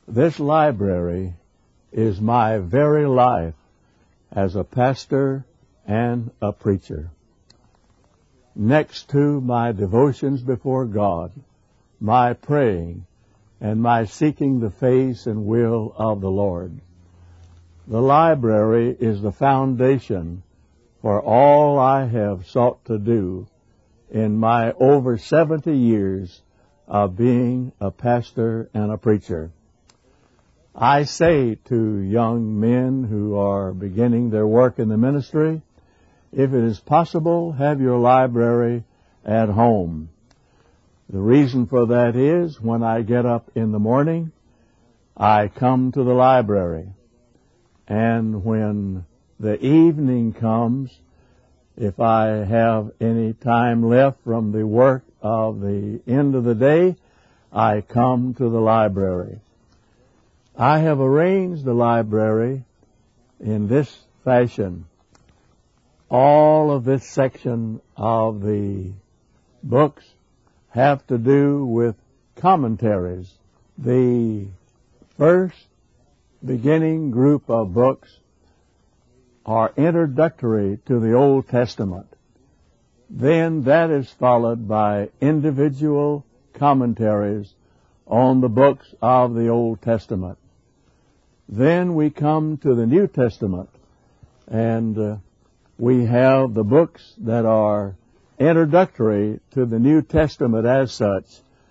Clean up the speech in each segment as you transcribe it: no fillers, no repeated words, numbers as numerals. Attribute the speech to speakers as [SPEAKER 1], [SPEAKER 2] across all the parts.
[SPEAKER 1] This library is my very life as a pastor and a preacher. Next to my devotions before God, my praying, and my seeking the face and will of the Lord, the library is the foundation for all I have sought to do in my over 70 years of being a pastor and a preacher. I say to young men who are beginning their work in the ministry, if it is possible, have your library at home. The reason for that is when I get up in the morning, I come to the library. And when the evening comes, if I have any time left from the work of the end of the day, I come to the library. I have arranged the library in this fashion. All of this section of the books have to do with commentaries. The first beginning group of books are introductory to the Old Testament. Then that is followed by individual commentaries on the books of the Old Testament. Then we come to the New Testament, and we have the books that are introductory to the New Testament as such,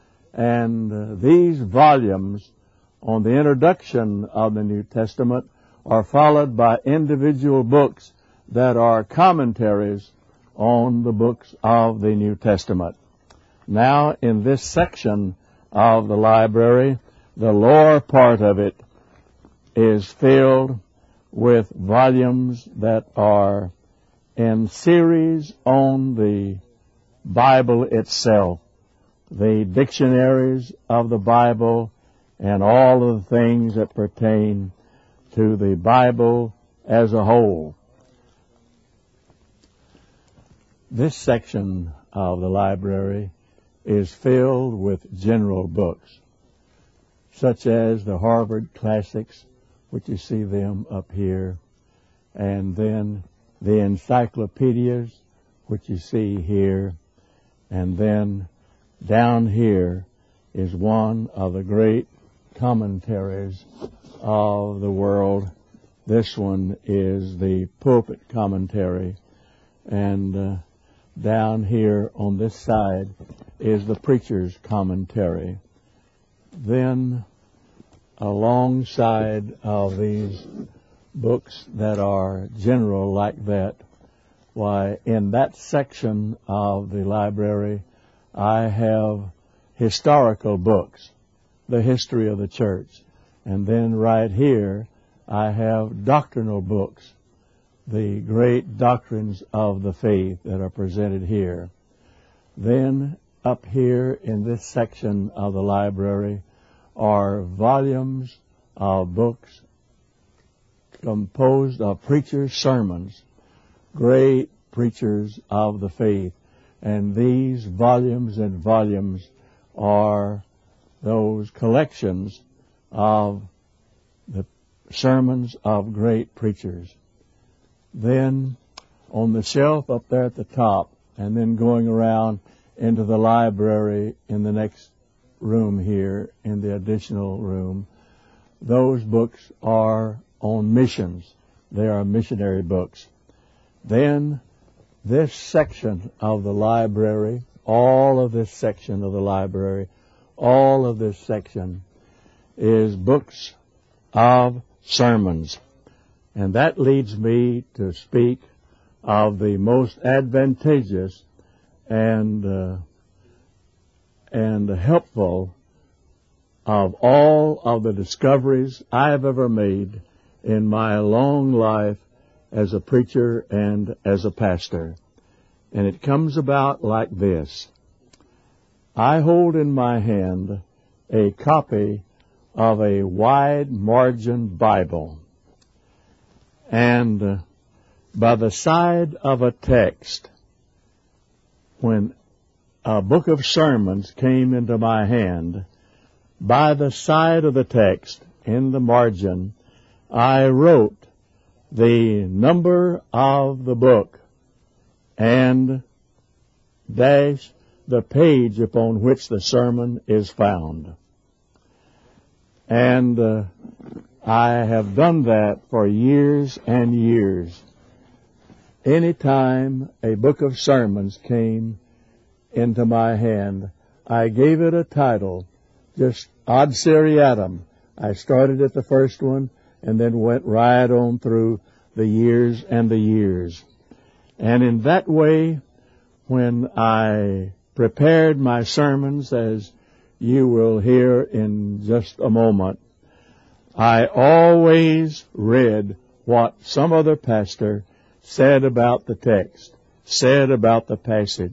[SPEAKER 1] and these volumes on the introduction of the New Testament are followed by individual books that are commentaries on the books of the New Testament. Now, in this section of the library, the lower part of it is filled with volumes that are in series on the Bible itself, the dictionaries of the Bible, and all of the things that pertain to the Bible as a whole. This section of the library is filled with general books, such as the Harvard Classics, which you see them up here, and then the encyclopedias, which you see here, and then down here is one of the great commentaries of the world. This one is the pulpit commentary, and down here on this side is the preacher's commentary. Then alongside of these books that are general like that, why, in that section of the library, I have historical books, the history of the church. And then right here, I have doctrinal books, the great doctrines of the faith that are presented here. Then up here in this section of the library are volumes of books composed of preachers' sermons, great preachers of the faith. And these volumes and volumes are those collections of the sermons of great preachers. Then on the shelf up there at the top, and then going around into the library in the next room here, in the additional room, those books are on missions. They are missionary books. Then this section of the library, all of this section of the library, all of this section is books of sermons. And that leads me to speak of the most advantageous and helpful of all of the discoveries I have ever made in my long life as a preacher and as a pastor. And it comes about like this. I hold in my hand a copy of a wide margin Bible. And by the side of a text, when a book of sermons came into my hand, by the side of the text in the margin, I wrote the number of the book and dash the page upon which the sermon is found. And I have done that for years and years. Anytime a book of sermons came into my hand, I gave it a title, just ad seriatim. I started at the first one and then went right on through the years and the years. And in that way, when I prepared my sermons, as you will hear in just a moment, I always read what some other pastor said about the text, said about the passage.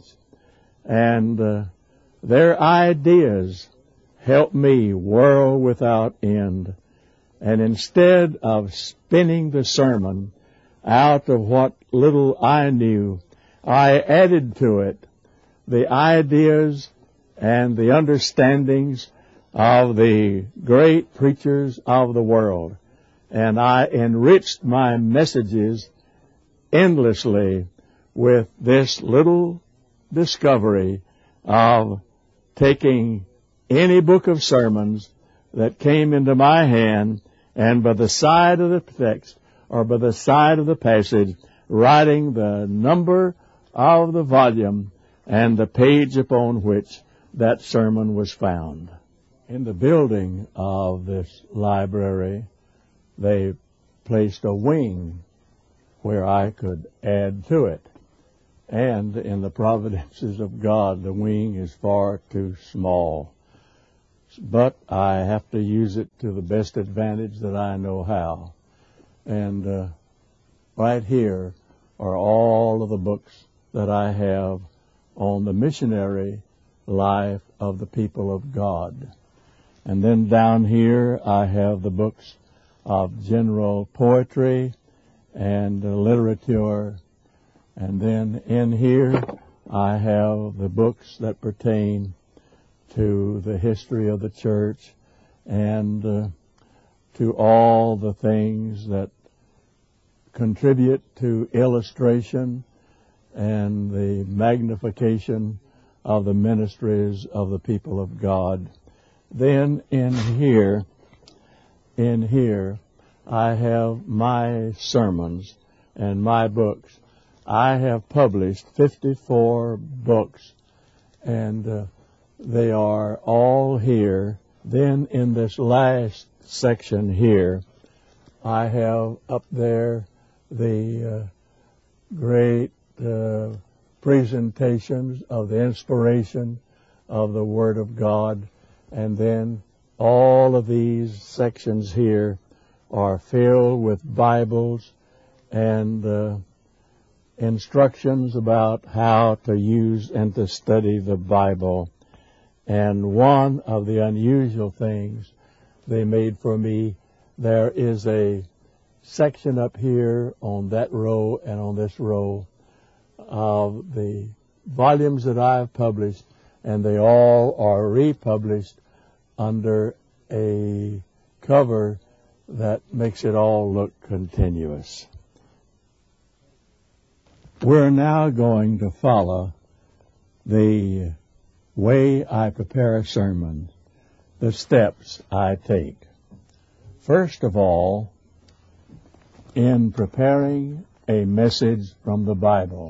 [SPEAKER 1] And their ideas helped me whirl without end. And instead of spinning the sermon out of what little I knew, I added to it the ideas and the understandings of the great preachers of the world. And I enriched my messages endlessly with this little discovery of taking any book of sermons that came into my hand and by the side of the text or by the side of the passage, writing the number of the volume and the page upon which that sermon was found. In the building of this library, they placed a wing where I could add to it. And in the providences of God, the wing is far too small. But I have to use it to the best advantage that I know how. And right here are all of the books that I have on the missionary life of the people of God. And then down here I have the books of general poetry and literature. And then in here I have the books that pertain to the history of the church and to all the things that contribute to illustration and the magnification of the ministries of the people of God. Then in here, I have my sermons and my books. I have published 54 books, and they are all here. Then in this last section here, I have up there the great presentations of the inspiration of the Word of God. And then all of these sections here are filled with Bibles and instructions about how to use and to study the Bible. And one of the unusual things they made for me, there is a section up here on that row and on this row of the volumes that I've published, and they all are republished under a cover that makes it all look continuous. We're now going to follow the way I prepare a sermon, the steps I take. First of all, in preparing a message from the Bible,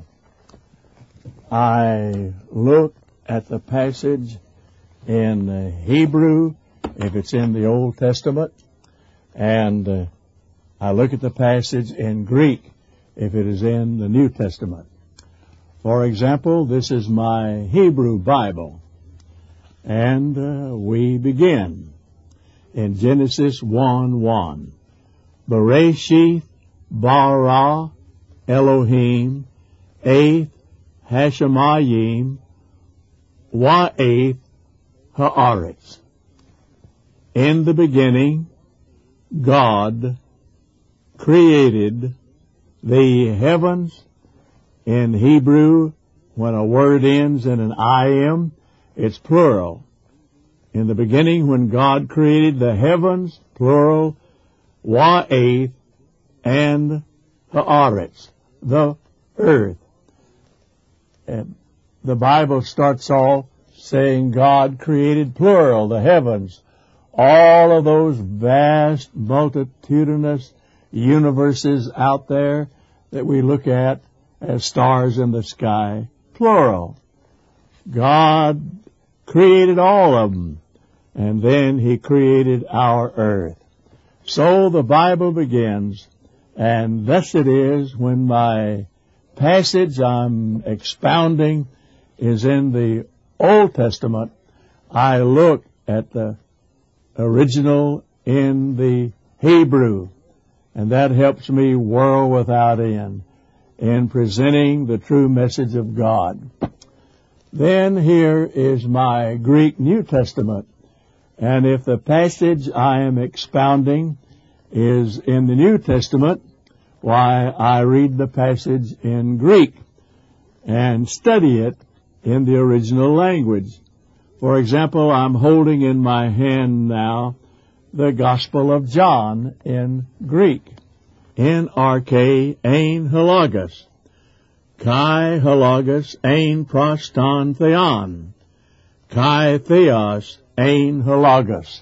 [SPEAKER 1] I look at the passage in Hebrew, if it's in the Old Testament, and I look at the passage in Greek, if it is in the New Testament. For example, this is my Hebrew Bible, and we begin in Genesis 1:1. Bereshith bara Elohim Eith Hashemayim Wa'eth Haaretz. In the beginning, God created the heavens. In Hebrew, when a word ends in an I-M, it's plural. In the beginning, when God created the heavens, plural, wa'ath, and haaretz, the earth. And the Bible starts off saying God created plural, the heavens, all of those vast, multitudinous universes out there that we look at as stars in the sky, plural. God created all of them, and then He created our earth. So the Bible begins, and thus it is when my passage I'm expounding is in the Old Testament, I look at the original in the Hebrew, and that helps me whirl without end in presenting the true message of God. Then here is my Greek New Testament, and if the passage I am expounding is in the New Testament, why, I read the passage in Greek and study it in the original language. For example, I'm holding in my hand now the Gospel of John in Greek. NRK ein halagos, kai halagos ein proston theon, kai theos ein halagos.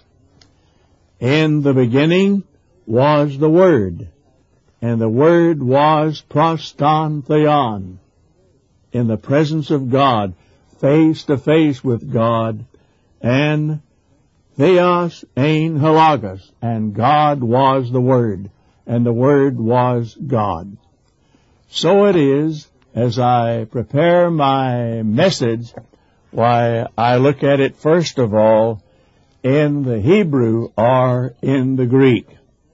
[SPEAKER 1] In the beginning was the Word, and the Word was proston theon, in the presence of God, face to face with God, and theos ein halagos, and God was the Word, and the Word was God. So it is, as I prepare my message, why I look at it first of all in the Hebrew or in the Greek.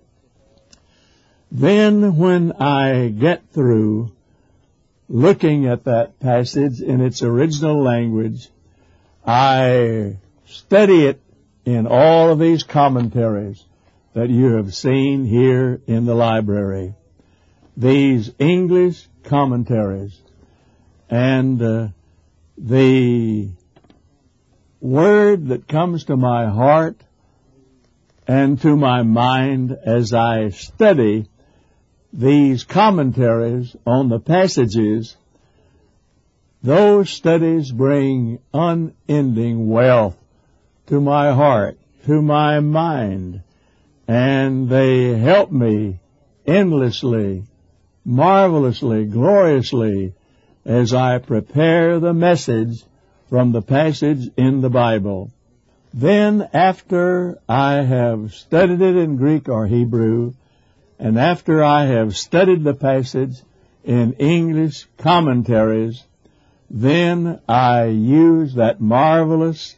[SPEAKER 1] Then when I get through looking at that passage in its original language, I study it in all of these commentaries that you have seen here in the library. These English commentaries. And the word that comes to my heart and to my mind as I study these commentaries on the passages, those studies bring unending wealth to my heart, to my mind, and they help me endlessly, marvelously, gloriously as I prepare the message from the passage in the Bible. Then, after I have studied it in Greek or Hebrew, and after I have studied the passage in English commentaries, then I use that marvelous,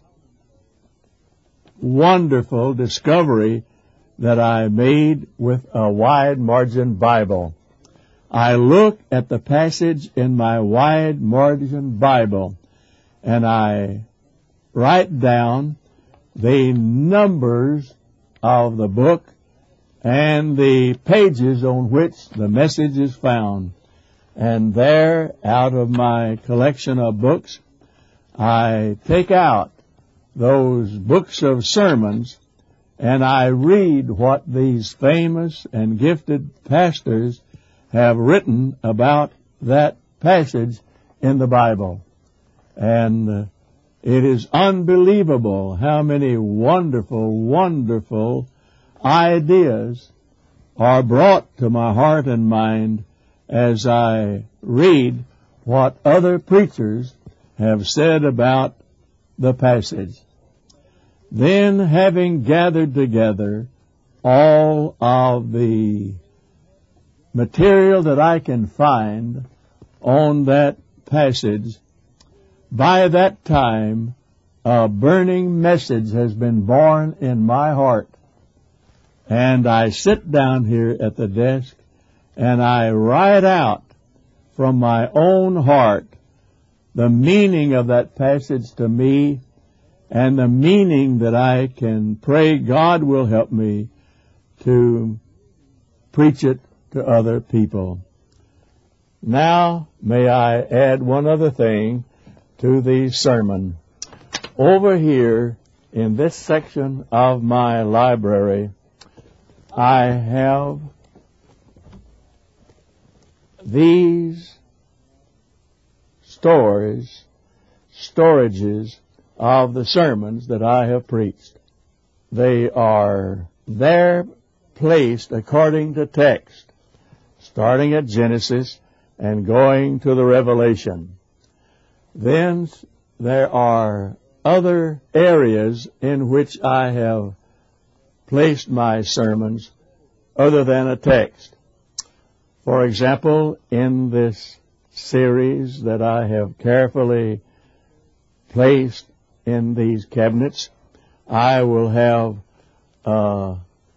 [SPEAKER 1] wonderful discovery that I made with a wide margin Bible. I look at the passage in my wide margin Bible, and I write down the numbers of the book and the pages on which the message is found. And there, out of my collection of books, I take out those books of sermons, and I read what these famous and gifted pastors have written about that passage in the Bible. And it is unbelievable how many wonderful, wonderful ideas are brought to my heart and mind as I read what other preachers have said about the passage. Then, having gathered together all of the material that I can find on that passage, by that time a burning message has been born in my heart. And I sit down here at the desk and I write out from my own heart the meaning of that passage to me and the meaning that I can pray God will help me to preach it to other people. Now, may I add one other thing to the sermon. Over here in this section of my library, I have these storages of the sermons that I have preached. They are there placed according to text, starting at Genesis and going to the Revelation. Then there are other areas in which I have placed my sermons other than a text. For example, in this series that I have carefully placed in these cabinets, I will have a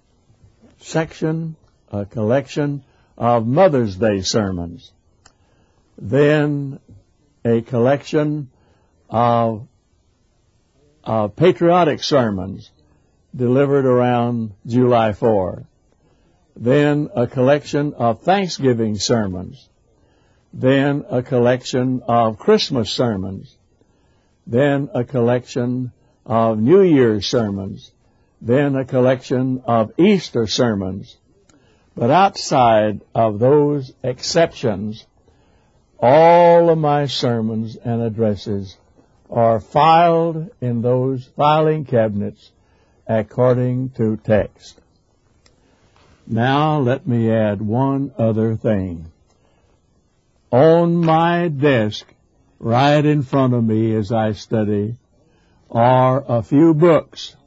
[SPEAKER 1] collection of Mother's Day sermons, then a collection of patriotic sermons delivered around July 4, then a collection of Thanksgiving sermons, then a collection of Christmas sermons, then a collection of New Year's sermons, then a collection of Easter sermons. But outside of those exceptions, all of my sermons and addresses are filed in those filing cabinets according to text. Now let me add one other thing. On my desk, right in front of me as I study, are a few books.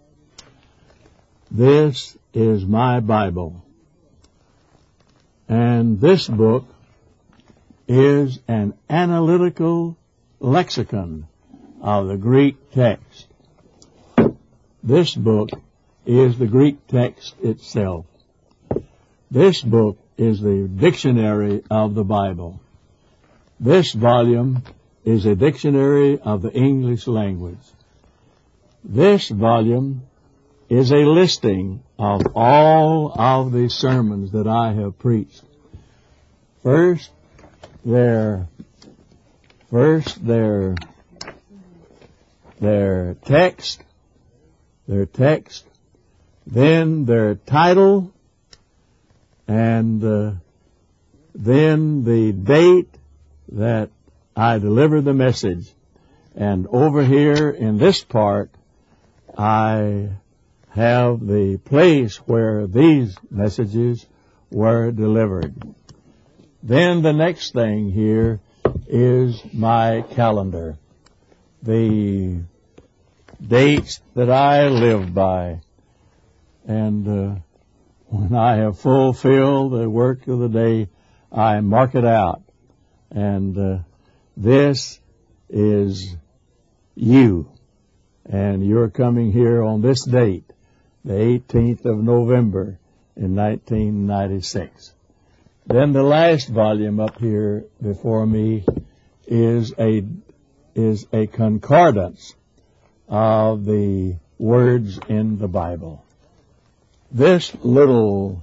[SPEAKER 1] This is my Bible. And this book is an analytical lexicon of the Greek text. This book is the Greek text itself. This book is the dictionary of the Bible. This volume is a dictionary of the English language. This volume is a listing of all of the sermons that I have preached. First, their text, then their title, and then the date that I delivered the message. And over here in this part, I have the place where these messages were delivered. Then the next thing here is my calendar, the dates that I live by. And when I have fulfilled the work of the day, I mark it out. And this is you. And you're coming here on this date, the 18th of November in 1996. Then the last volume up here before me is a concordance of the words in the Bible. This little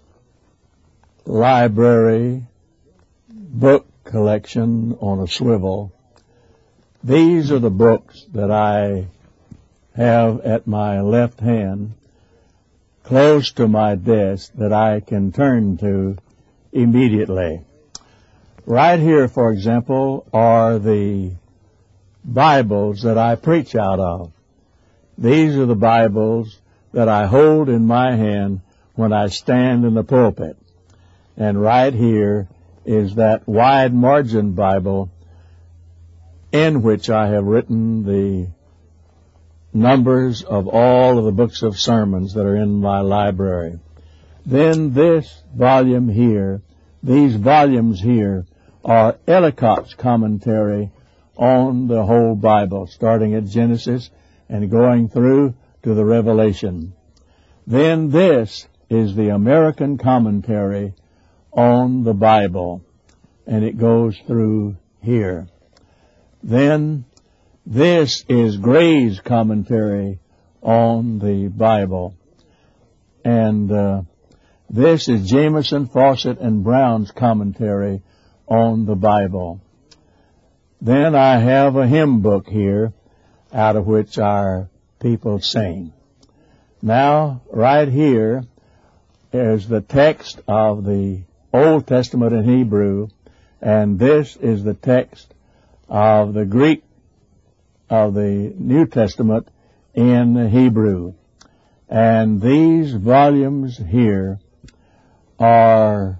[SPEAKER 1] library book collection on a swivel, these are the books that I have at my left hand, close to my desk, that I can turn to immediately. Right here, for example, are the Bibles that I preach out of. These are the Bibles that I hold in my hand when I stand in the pulpit. And right here is that wide margin Bible in which I have written the numbers of all of the books of sermons that are in my library. Then this volume here, these volumes here, are Ellicott's commentary on the whole Bible, starting at Genesis and going through to the Revelation. Then this is the American commentary on the Bible, and it goes through here. Then this is Gray's commentary on the Bible, and this is Jameson, Fawcett, and Brown's commentary on the Bible. Then I have a hymn book here, out of which our people sing. Now, right here is the text of the Old Testament in Hebrew, and this is the text of the Greek of the New Testament in Hebrew. And these volumes here are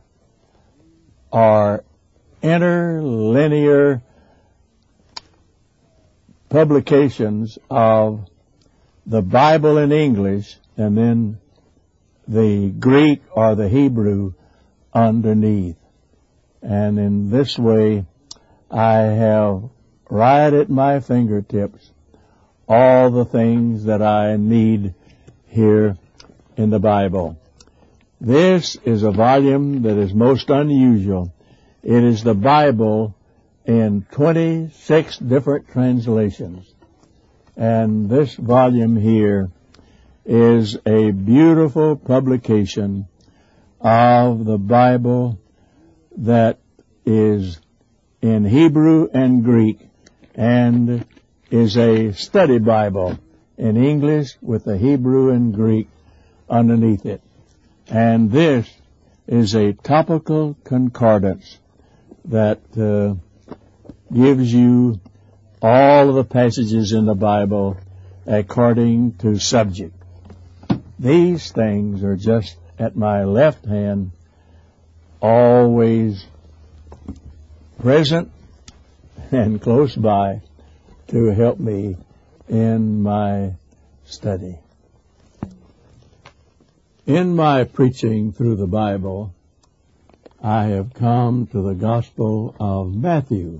[SPEAKER 1] interlinear publications of the Bible in English and then the Greek or the Hebrew underneath. And in this way, I have right at my fingertips all the things that I need here in the Bible. This is a volume that is most unusual. It is the Bible in 26 different translations. And this volume here is a beautiful publication of the Bible that is in Hebrew and Greek and is a study Bible in English with the Hebrew and Greek underneath it. And this is a topical concordance that gives you all of the passages in the Bible according to subject. These things are just at my left hand, always present and close by to help me in my study. In my preaching through the Bible, I have come to the Gospel of Matthew,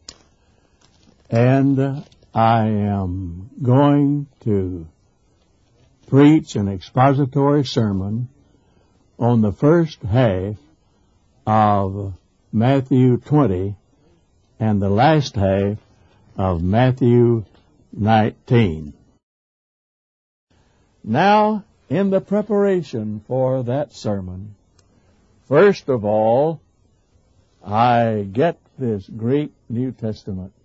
[SPEAKER 1] and I am going to preach an expository sermon on the first half of Matthew 20 and the last half of Matthew 19. Now, in the preparation for that sermon, first of all, I get this Greek New Testament,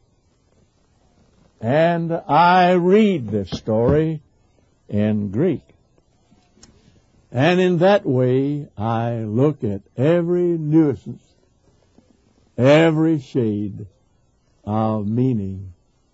[SPEAKER 1] and I read this story in Greek. And in that way, I look at every nuisance, every shade of meaning,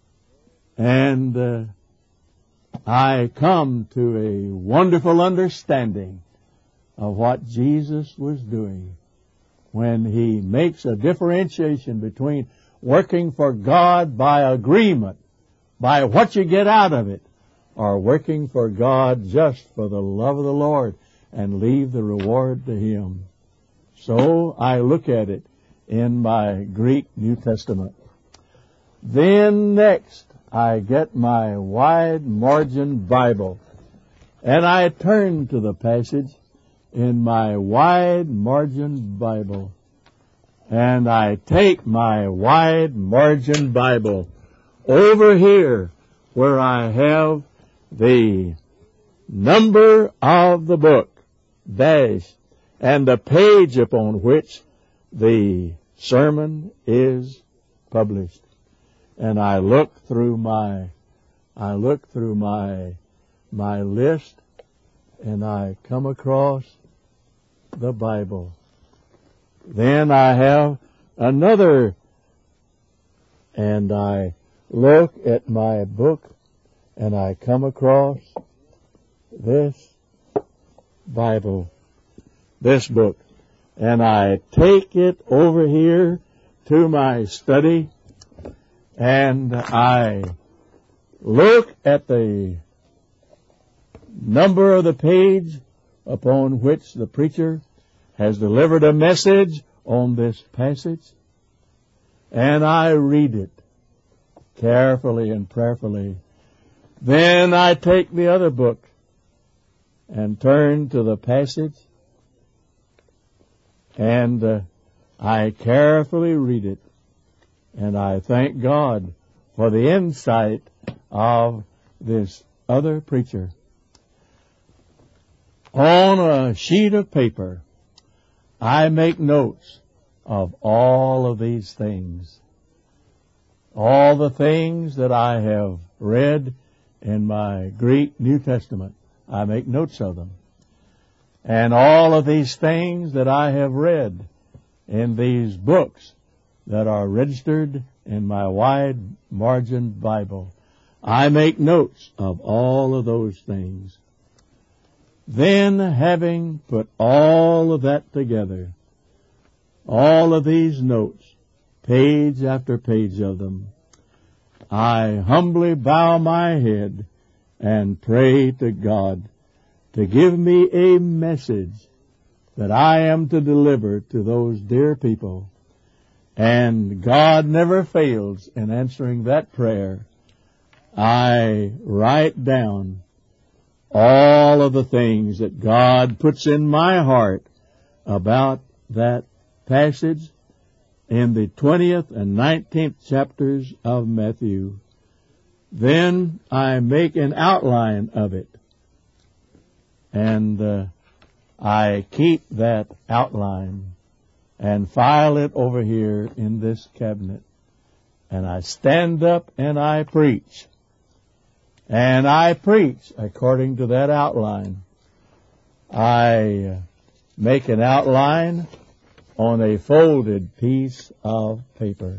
[SPEAKER 1] and I come to a wonderful understanding of what Jesus was doing when He makes a differentiation between working for God by agreement, by what you get out of it, or working for God just for the love of the Lord and leave the reward to Him. So I look at it in my Greek New Testament. Then next, I get my wide margin Bible, and I turn to the passage in my wide margin Bible, and I take my wide margin Bible over here where I have the number of the book dash and the page upon which the sermon is published. And I look through my list, and I come across the Bible. Then I have another, and I look at my book, and I come across this Bible, this book, and I take it over here to my study, and I look at the number of the page upon which the preacher has delivered a message on this passage, and I read it carefully and prayerfully. Then I take the other book and turn to the passage, and I carefully read it, and I thank God for the insight of this other preacher. On a sheet of paper, I make notes of all of these things, all the things that I have read in my Greek New Testament. I make notes of them. And all of these things that I have read in these books that are registered in my wide margin Bible, I make notes of all of those things. Then, having put all of that together, all of these notes, page after page of them, I humbly bow my head and pray to God to give me a message that I am to deliver to those dear people. And God never fails in answering that prayer. I write down all of the things that God puts in my heart about that passage in the 20th and 19th chapters of Matthew. Then I make an outline of it. And I keep that outline and file it over here in this cabinet. And I stand up and I preach. And I preach according to that outline. I make an outline on a folded piece of paper.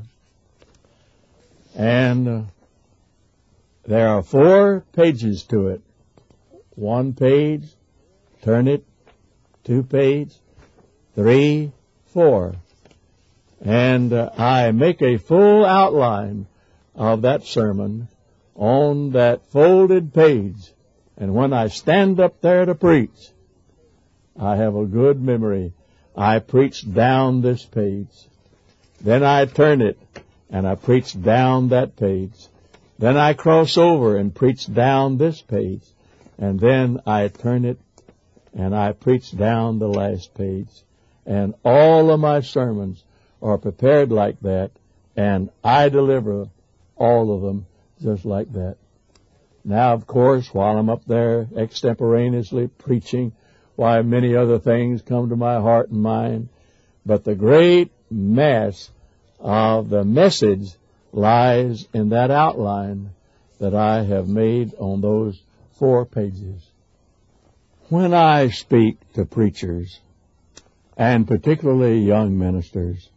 [SPEAKER 1] And there are 4 pages to it. 1 page, turn it, 2 page, 3, 4. And I make a full outline of that sermon on that folded page. And when I stand up there to preach, I have a good memory. I preach down this page. Then I turn it and I preach down that page. Then I cross over and preach down this page. And then I turn it and I preach down the last page. And all of my sermons are prepared like that, and I deliver all of them just like that. Now, of course, while I'm up there extemporaneously preaching, why, many other things come to my heart and mind, but the great mass of the message lies in that outline that I have made on those 4 pages. When I speak to preachers, and particularly young ministers,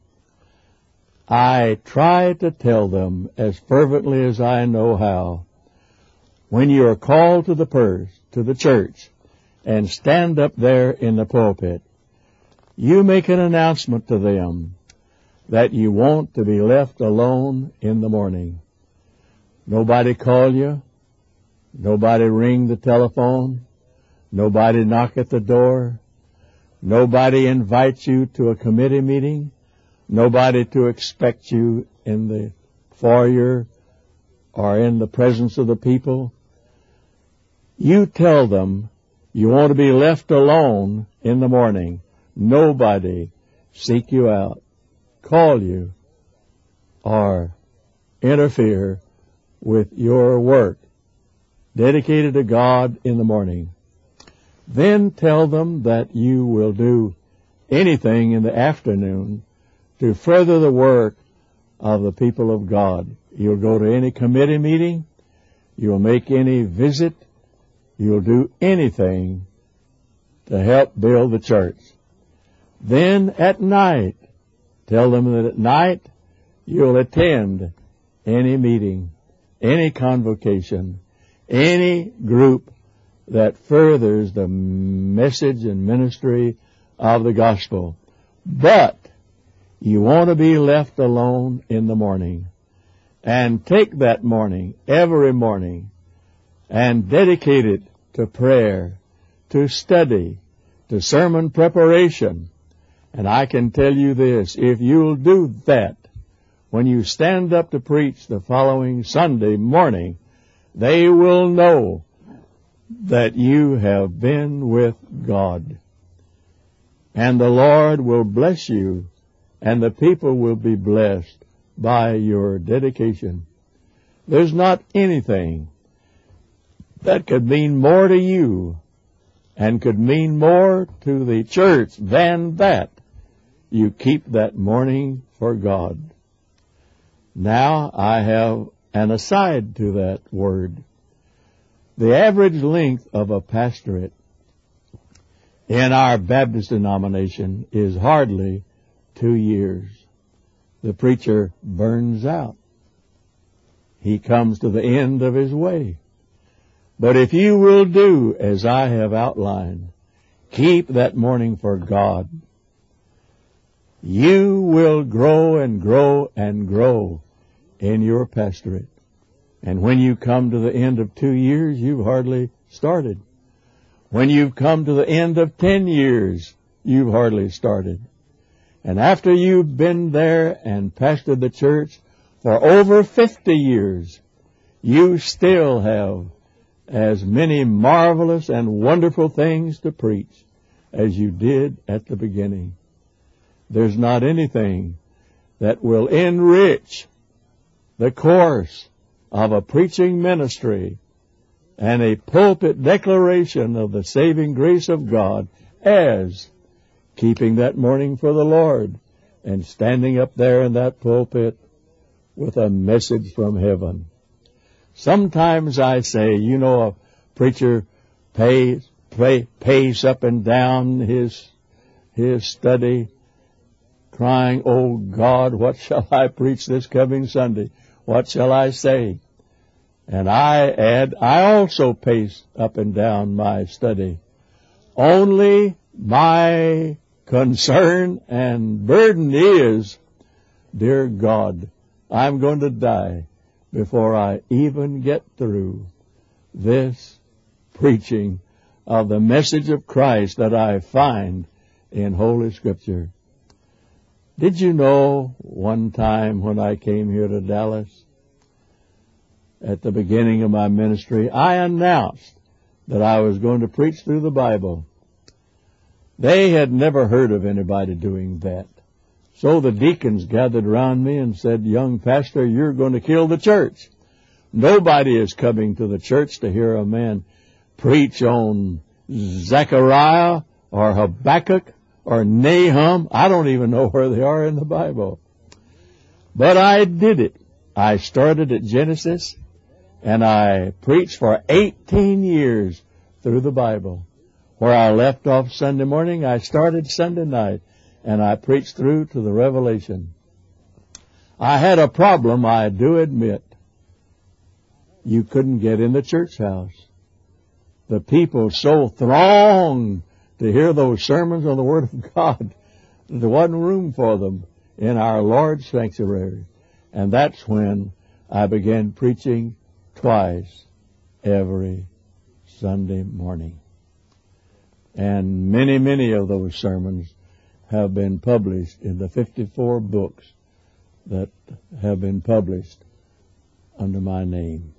[SPEAKER 1] I try to tell them as fervently as I know how, when you are called to the church, and stand up there in the pulpit, you make an announcement to them that you want to be left alone in the morning. Nobody call you, nobody ring the telephone, nobody knock at the door, nobody invite you to a committee meeting, nobody to expect you in the foyer or in the presence of the people. You tell them you want to be left alone in the morning. Nobody seek you out, call you, or interfere with your work dedicated to God in the morning. Then tell them that you will do anything in the afternoon to further the work of the people of God. You'll go to any committee meeting, you'll make any visit, you'll do anything to help build the church. Then at night, tell them that at night you'll attend any meeting, any convocation, any group that furthers the message and ministry of the gospel. But you want to be left alone in the morning. And take that morning, every morning, and dedicate it to prayer, to study, to sermon preparation. And I can tell you this, if you'll do that, when you stand up to preach the following Sunday morning, they will know that you have been with God. And the Lord will bless you, and the people will be blessed by your dedication. There's not anything that could mean more to you and could mean more to the church than that. You keep that morning for God. Now I have an aside to that word. The average length of a pastorate in our Baptist denomination is hardly 2 years. The preacher burns out. He comes to the end of his way. But if you will do as I have outlined, keep that morning for God, you will grow and grow and grow in your pastorate. And when you come to the end of 2 years, you've hardly started. When you've come to the end of 10 years, you've hardly started. And after you've been there and pastored the church for over 50 years, you still have as many marvelous and wonderful things to preach as you did at the beginning. There's not anything that will enrich the course of a preaching ministry and a pulpit declaration of the saving grace of God as keeping that morning for the Lord and standing up there in that pulpit with a message from heaven. Sometimes I say, a preacher pace up and down his study, crying, "Oh God, what shall I preach this coming Sunday? What shall I say?" And I add, I also pace up and down my study. Only my concern and burden is, dear God, I'm going to die before I even get through this preaching of the message of Christ that I find in Holy Scripture. Did you know one time when I came here to Dallas, at the beginning of my ministry, I announced that I was going to preach through the Bible. They had never heard of anybody doing that. So the deacons gathered around me and said, "Young pastor, you're going to kill the church. Nobody is coming to the church to hear a man preach on Zechariah or Habakkuk or Nahum. I don't even know where they are in the Bible." But I did it. I started at Genesis, and I preached for 18 years through the Bible. Where I left off Sunday morning, I started Sunday night, and I preached through to the Revelation. I had a problem, I do admit. You couldn't get in the church house. The people so thronged to hear those sermons on the Word of God, there wasn't room for them in our Lord's sanctuary. And that's when I began preaching twice every Sunday morning. And many, many of those sermons have been published in the 54 books that have been published under my name.